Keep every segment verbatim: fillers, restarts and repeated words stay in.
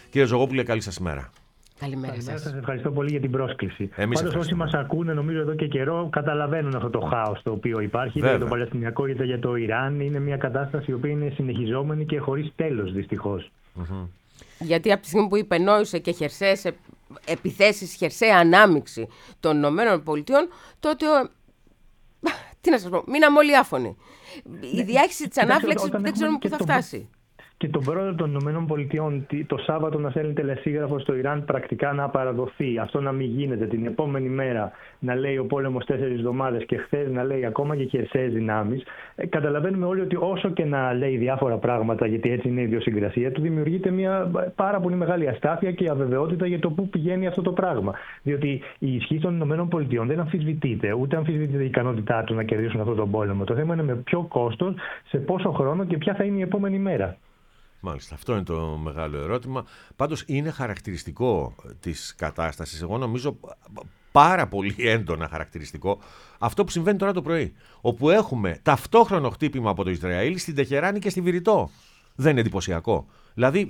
Κύριε Τζογόπουλε, καλή σας ημέρα. Καλημέρα, Καλημέρα σας. σας. Ευχαριστώ πολύ για την πρόσκληση. Εμείς Πάντως, όσοι μας ακούνε, νομίζω εδώ και καιρό, καταλαβαίνουν αυτό το χάος το οποίο υπάρχει. Είτε για το Παλαιστινιακό είτε για το Ιράν. Είναι μια κατάσταση η οποία είναι συνεχιζόμενη και χωρίς τέλος, δυστυχώς. Mm-hmm. Γιατί από τη στιγμή που υπενόησε και χερσαίες επιθέσεις, χερσαία ανάμειξη των Ηνωμένων Πολιτειών, τότε. Τι να σας πω, μείναμε όλοι άφωνοι. Η διάχυση της ανάφλεξης δεν ξέρουμε πού θα το... φτάσει. Και τον πρόεδρο των ΗΠΑ το Σάββατο να στέλνει τελεσίγραφο στο Ιράν πρακτικά να παραδοθεί. Αυτό να μην γίνεται. Την επόμενη μέρα να λέει ο πόλεμος τέσσερις εβδομάδες και χθες να λέει ακόμα και χερσαίες δυνάμεις. Ε, καταλαβαίνουμε όλοι ότι όσο και να λέει διάφορα πράγματα, γιατί έτσι είναι η ιδιοσυγκρασία του, δημιουργείται μια πάρα πολύ μεγάλη αστάθεια και αβεβαιότητα για το πού πηγαίνει αυτό το πράγμα. Διότι η ισχύ των ΗΠΑ δεν αμφισβητείται, ούτε αμφισβητείται η ικανότητά του να κερδίσουν αυτόν τον πόλεμο. Το θέμα είναι με ποιο κόστος, σε πόσο χρόνο και ποια θα είναι η επόμενη μέρα. Μάλιστα, αυτό είναι το μεγάλο ερώτημα. Πάντως είναι χαρακτηριστικό της κατάστασης, εγώ νομίζω πάρα πολύ έντονα χαρακτηριστικό, αυτό που συμβαίνει τώρα το πρωί, όπου έχουμε ταυτόχρονο χτύπημα από το Ισραήλ στην Τεχεράνη και στη Βηρητό. Δεν είναι εντυπωσιακό? Δηλαδή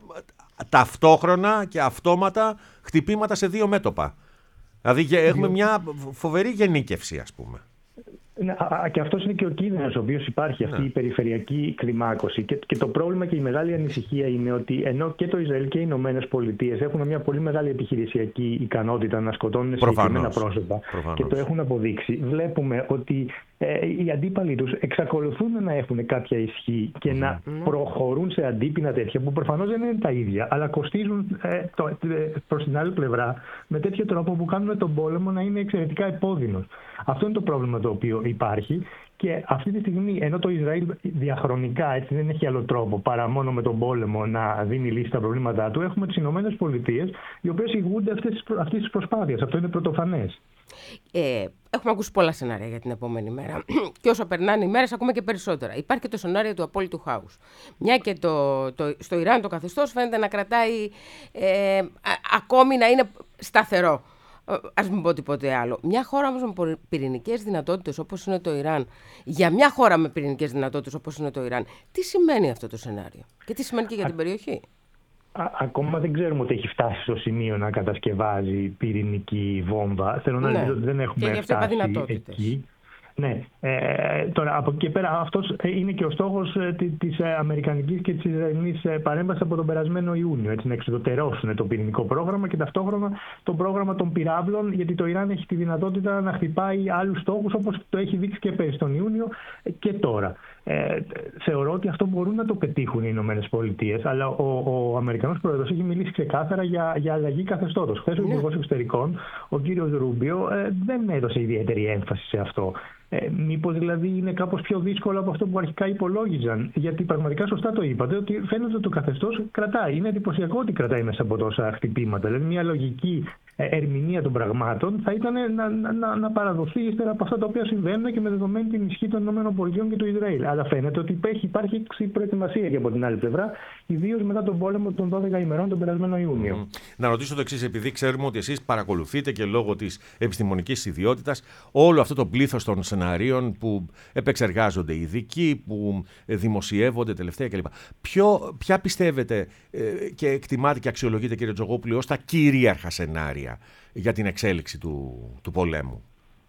ταυτόχρονα και αυτόματα χτυπήματα σε δύο μέτωπα. Δηλαδή έχουμε μια φοβερή γενίκευση, ας πούμε. Και αυτός είναι και ο κίνδυνος ο οποίος υπάρχει, αυτή ναι. η περιφερειακή κλιμάκωση. Και, και το πρόβλημα και η μεγάλη ανησυχία είναι ότι ενώ και το Ισραήλ και οι Ηνωμένες Πολιτείες έχουν μια πολύ μεγάλη επιχειρησιακή ικανότητα να σκοτώνουν συγκεκριμένα πρόσωπα Προφανώς. και το έχουν αποδείξει, βλέπουμε ότι ε, οι αντίπαλοι τους εξακολουθούν να έχουν κάποια ισχύ και mm. να προχωρούν σε αντίπεινα τέτοια που προφανώς δεν είναι τα ίδια, αλλά κοστίζουν ε, το, ε, προς την άλλη πλευρά με τέτοιο τρόπο που κάνουν τον πόλεμο να είναι εξαιρετικά επώδυνος. Αυτό είναι το πρόβλημα το οποίο υπάρχει και αυτή τη στιγμή, ενώ το Ισραήλ διαχρονικά έτσι δεν έχει άλλο τρόπο παρά μόνο με τον πόλεμο να δίνει λύση στα προβλήματά του, έχουμε τις Ηνωμένες Πολιτείες οι οποίες ηγούνται αυτής της προσπάθειας. Αυτό είναι πρωτοφανές. Ε, έχουμε ακούσει πολλά σενάρια για την επόμενη μέρα και όσο περνάνε οι μέρες ακούμε και περισσότερα. Υπάρχει και το σενάριο του απόλυτου χάους. Μια και το, το, στο Ιράν το καθεστώς φαίνεται να κρατάει ε, α, ακόμη να είναι σταθερό. Ας μην πω τίποτε άλλο. Μια χώρα όμως με πυρηνικές δυνατότητες όπως είναι το Ιράν, για μια χώρα με πυρηνικές δυνατότητες όπως είναι το Ιράν, τι σημαίνει αυτό το σενάριο και τι σημαίνει και για την περιοχή? Α, ακόμα δεν ξέρουμε ότι έχει φτάσει στο σημείο να κατασκευάζει πυρηνική βόμβα. Θέλω να ναι. ότι δεν έχουμε και φτάσει εκεί. Ναι. Ε, τώρα, από εκεί και πέρα, αυτός είναι και ο στόχος της αμερικανικής και της ισραηλινής παρέμβασης από τον περασμένο Ιούνιο. Έτσι, να εξουδετερώσουν το πυρηνικό πρόγραμμα και ταυτόχρονα το πρόγραμμα των πυράβλων, γιατί το Ιράν έχει τη δυνατότητα να χτυπάει άλλους στόχους, όπως το έχει δείξει και πέρυσι τον Ιούνιο και τώρα. Ε, θεωρώ ότι αυτό μπορούν να το πετύχουν οι Ηνωμένες Πολιτείες, αλλά ο, ο Αμερικανός Πρόεδρος έχει μιλήσει ξεκάθαρα για, για αλλαγή καθεστώτος. Χθες ο Υπουργός Εξωτερικών, ο κύριος Ρούμπιο, ε, δεν έδωσε ιδιαίτερη έμφαση σε αυτό. Ε, μήπως δηλαδή είναι κάπως πιο δύσκολο από αυτό που αρχικά υπολόγιζαν? Γιατί πραγματικά σωστά το είπατε, ότι φαίνεται ότι το καθεστώς κρατάει. Είναι εντυπωσιακό ότι κρατάει μέσα από τόσα χτυπήματα. Δηλαδή, μια λογική ερμηνεία των πραγμάτων θα ήταν να, να, να παραδοθεί ύστερα από αυτά τα οποία συμβαίνουν και με δεδομένη την ισχύ των ΗΠΑ και του Ισραήλ. Αλλά φαίνεται ότι υπάρχει, υπάρχει προετοιμασία και από την άλλη πλευρά, ιδίως μετά τον πόλεμο των δώδεκα ημερών τον περασμένο Ιούνιο. Mm. Να ρωτήσω το εξής, επειδή ξέρουμε ότι εσείς παρακολουθείτε και λόγω της επιστημονικής ιδιότητας όλο αυτό το πλήθος των σενάριων που επεξεργάζονται οι ειδικοί, που δημοσιεύονται τελευταία κλπ. Ποιο, ποια πιστεύετε ε, και εκτιμάτε και αξιολογείτε, κύριε Τζογόπουλε, ως τα κυρίαρχα σενάρια για την εξέλιξη του, του πολέμου?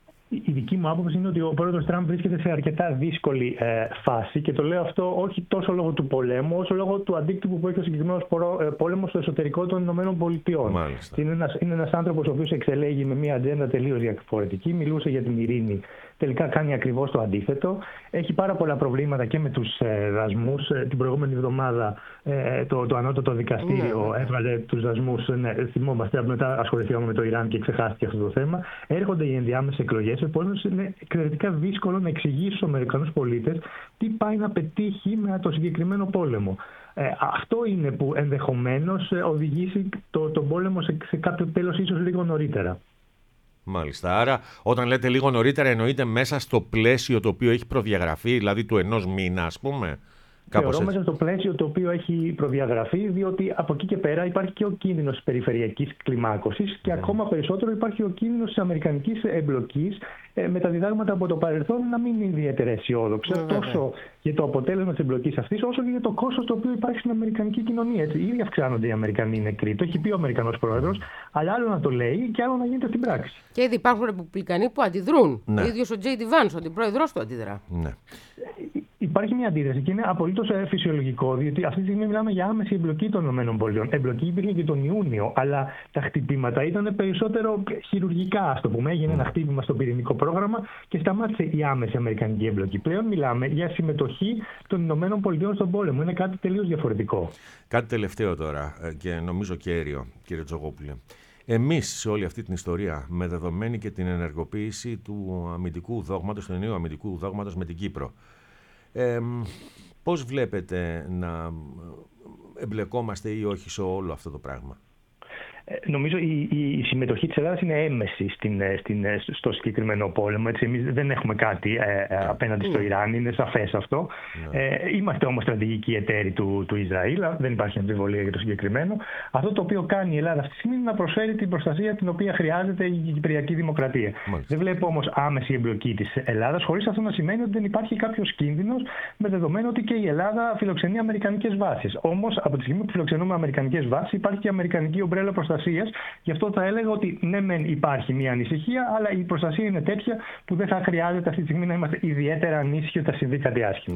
Η δική μου άποψη είναι ότι ο πρόεδρος Τραμπ βρίσκεται σε αρκετά δύσκολη ε, φάση και το λέω αυτό όχι τόσο λόγω του πολέμου, όσο λόγω του αντίκτυπου που έχει ο συγκεκριμένος πόλεμος στο εσωτερικό των Ηνωμένων Πολιτειών. Είναι ένας, είναι ένας άνθρωπος ο οποίος εξελέγει με μια ατζέντα τελείως διαφορετική, μιλούσε για την ειρήνη. Τελικά κάνει ακριβώς το αντίθετο. Έχει πάρα πολλά προβλήματα και με τους ε, δασμούς. Ε, την προηγούμενη εβδομάδα ε, το, το ανώτατο δικαστήριο mm. έβγαλε τους δασμούς. Ναι, θυμόμαστε, μετά ασχοληθήκαμε με το Ιράν και ξεχάστηκε αυτό το θέμα. Έρχονται οι ενδιάμεσες εκλογές. Επομένως, είναι εξαιρετικά δύσκολο να εξηγήσει στους Αμερικανούς πολίτες τι πάει να πετύχει με το συγκεκριμένο πόλεμο. Ε, αυτό είναι που ενδεχομένως οδηγήσει το, τον πόλεμο σε, σε κάποιο τέλος, ίσως λίγο νωρίτερα. Μάλιστα. Άρα, όταν λέτε λίγο νωρίτερα, εννοείται μέσα στο πλαίσιο το οποίο έχει προδιαγραφεί, δηλαδή του ενός μήνα, ας πούμε. Θεωρώ μέσα στο πλαίσιο το οποίο έχει προδιαγραφεί, διότι από εκεί και πέρα υπάρχει και ο κίνδυνος της περιφερειακής κλιμάκωσης και mm. ακόμα περισσότερο υπάρχει ο κίνδυνος της αμερικανικής εμπλοκής ε, με τα διδάγματα από το παρελθόν να μην είναι ιδιαίτερα αισιόδοξα, mm. τόσο για το αποτέλεσμα της εμπλοκής αυτής, όσο και για το κόστος το οποίο υπάρχει στην αμερικανική κοινωνία. Έτσι, ήδη αυξάνονται οι Αμερικανοί νεκροί. Το έχει πει ο Αμερικανός πρόεδρος, mm. αλλά άλλο να το λέει και άλλο να γίνεται στην πράξη. Και ήδη υπάρχουν Ρεπουμπλικανοί που αντιδρούν. Ναι. Ο ίδιος ο Τζέι Ντι Βάνς, ο αντιπρόεδρος του, αντιδρά. Ναι. Υπάρχει μια αντίδραση και είναι απολύτως φυσιολογικό, διότι αυτή τη στιγμή μιλάμε για άμεση εμπλοκή των ΗΠΑ. Εμπλοκή υπήρχε και τον Ιούνιο, αλλά τα χτυπήματα ήταν περισσότερο χειρουργικά, α το πούμε. Έγινε ένα χτύπημα στο πυρηνικό πρόγραμμα και σταμάτησε η άμεση αμερικανική εμπλοκή. Πλέον μιλάμε για συμμετοχή των ΗΠΑ στον πόλεμο. Είναι κάτι τελείως διαφορετικό. Κάτι τελευταίο τώρα και νομίζω κέριο, κύριε Τζογόπουλε. Εμείς σε όλη αυτή την ιστορία, με δεδομένη και την ενεργοποίηση του αμυντικού δόγματος, του ενιαίου αμυντικού δόγματος με την Κύπρο, Ε, πώς βλέπετε να εμπλεκόμαστε ή όχι σε όλο αυτό το πράγμα? Νομίζω η, η, η συμμετοχή της Ελλάδας είναι έμμεση στην, στην, στο συγκεκριμένο πόλεμο. Έτσι, εμείς δεν έχουμε κάτι ε, yeah. απέναντι στο Ιράν, είναι σαφές αυτό. Yeah. Ε, είμαστε όμως στρατηγικοί εταίροι του, του Ισραήλ, δεν υπάρχει αμφιβολία για το συγκεκριμένο. Αυτό το οποίο κάνει η Ελλάδα αυτή τη στιγμή είναι να προσφέρει την προστασία την οποία χρειάζεται η Κυπριακή Δημοκρατία. Yeah. Δεν βλέπω όμως άμεση εμπλοκή της Ελλάδας, χωρίς αυτό να σημαίνει ότι δεν υπάρχει κάποιος κίνδυνος, με δεδομένο ότι και η Ελλάδα φιλοξενεί αμερικανικές βάσεις. Όμως από τη στιγμή που φιλοξενούμε αμερικανικές βάσεις, υπάρχει και η αμερικανική ομπρέλα προστασία. Γι' αυτό θα έλεγα ότι ναι, μεν υπάρχει μια ανησυχία, αλλά η προστασία είναι τέτοια που δεν θα χρειάζεται αυτή τη στιγμή να είμαστε ιδιαίτερα ανήσυχοι ότι θα συμβεί κάτι άσχημο.